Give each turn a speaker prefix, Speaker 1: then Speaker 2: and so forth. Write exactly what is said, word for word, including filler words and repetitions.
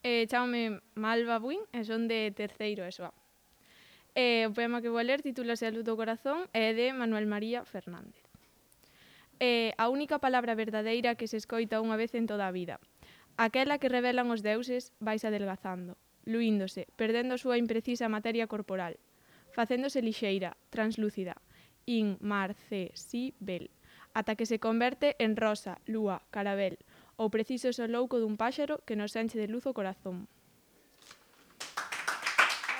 Speaker 1: Eh, chámame Malva Buin e son de terceiro E S O A. Eh, o poema que vou ler titúlase A luz do corazón e é de Manuel María Fernández. Eh, a única palabra verdadeira que se escoita unha vez en toda a vida. Aquela que revelan os deuses vaise adelgazando, luíndose, perdendo a súa imprecisa materia corporal, facéndose lixeira, translúcida, inmarcesíbel, ata que se converte en rosa, lúa, carabel, ou preciso solouco dun páxaro que nos enche de luz o corazón.